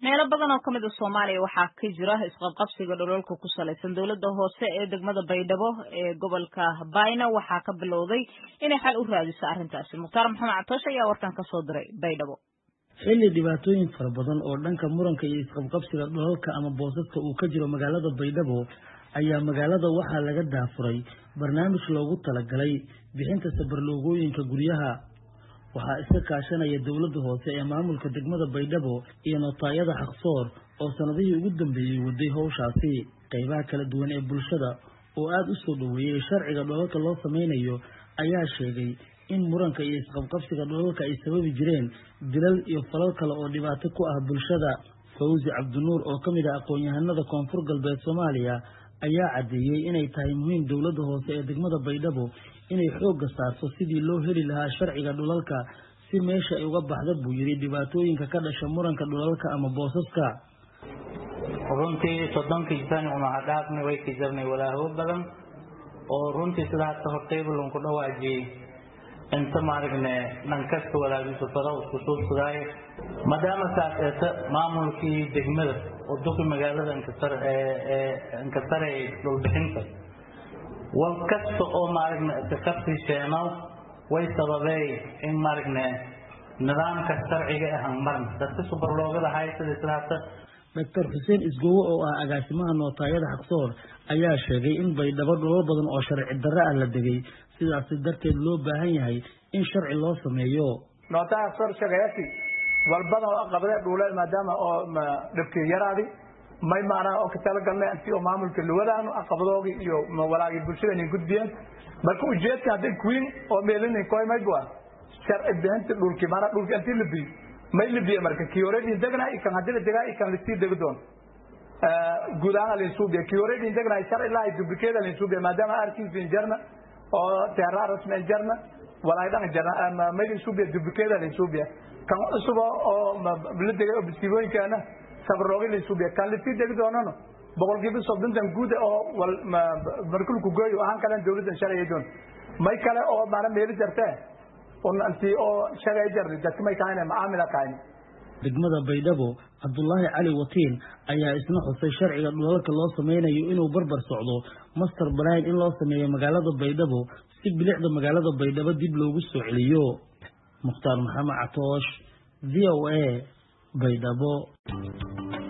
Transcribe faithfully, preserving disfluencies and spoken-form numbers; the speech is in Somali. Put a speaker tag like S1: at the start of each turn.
S1: meelo badan oo kamid ah Soomaaliya waxaa ka jira isqabqabsiga dhulalka ku saleysan dawladda hoose ee degmada Baydhabo ee gobolka Bayna waxaa ka bilowday inay xal u raadiso arrintaasi. Mukhtaar Maxamed Catoosh ayaa warkan ka soo diray Baydhabo.
S2: xilli dhibaatooyin fara badan oo dhanka muranka iyo isqabqabsiga dhulalka ama boosaska uu ka jiro magaalada Baydhabo ayaa magaalada waxaa laga daafuray barnaamij loogu talagalay bixinta sabarloogooyinka guryaha. waxaa iska kaashanaya dawladda hoose ee maamulka degmada Baydhabo iyo notaayada Xaqsoor oo sanadihii ugu dambeeyay waday hawshaasi. qaybaha kala duwan ee bulshada oo aad u soo dhaweeyay sharciga dhulalka loo sameynayo ayaa sheegay in muranka iyo isqabqabsiga dhulalka ay sababi jireen dilal iyo falal kale oo dhibaato ku ah bulshada. Fawzi Cabdinuur oo kamid ah aqoon-yahanada Koonfur Galbeed Soomaaliya ayaa cadeeyay inay tahay muhiim dawladda hoose ee degmada Baydhabo inay xoogga saarto sidii loo heli lahaa sharciga dhulalka si meesha ay uga baxda buu yiri dhibaatooyinka ka dhasha muranka dhulalka ama boosaska.
S3: runtii soddonkii sano uma hadhaafnay way ka jirnay walaaho badan oo runtii sida hadda hortayba lagu dhawaajiyay inta maarigne dhankasta walaagiisu faro isku suubsaday maadaama saacada maamulkii degmada oo duqi magaalada inkasar ee inkasar ee dhulbixinta wal kasta oo maarigne iskafti sheeno way sababay in maarigne nidaamka sharciga ah maran dadka subarloogada haysta islaata.
S2: Doctor Hussein Isgowo oo ah agaasimaha notaayada Xaqsoor ayaa sheegay in Baydhabo dhulal badan oo sharci darro ah la degay sidaas darteed loo baahan yahay in sharci loo sameeyo.
S4: notaaya Xaqsoor shaqeeyay walbada oo qabada dhulal maadaama oo dhibkii yaraadi may maana oo ka talagalnay antii oo maamulka luwadaan aqabadoogi iyo walaagi bulshada in gudbiyeen marka ujeedka hadii queen oo meelin koy may bua sharci bixinta dhulkii maana dhulkii antii la bi may la bi marka kiyoreedin degna ikan hadii la degaa ikan la sii degi doon ee gudaha la suubiya kiyoreedin degna sharci la dubikeeda la suubiya maadaama arkiis in jarna oo terraris men jarna walaay dhan jarna ama may la suubiya dubikeeda la suubiya kan usubo oo la degay oo biskiwooyinkaana sabroogi la suubiya kan la sii degi doonano boqolkiiba soddon guud oo wal markuu ku gooyo ahaan kala dawladda sharci doon may kale oo maana meel jartay oo anti oo sharci jarri dadka may kaayna maamila kaayna.
S2: degmada Baydhabo Cabdullaahi Cali Watiin ayaa isna xusay sharciga dhulalka loo sameynayo inuu barbar socdo master plan in loo sameeyo magaalada Baydhabo si bilicda magaalada Baydhabo dib loogu soo celiyo. Mukhtaar Maxamed Catoosh V O A Baydhabo.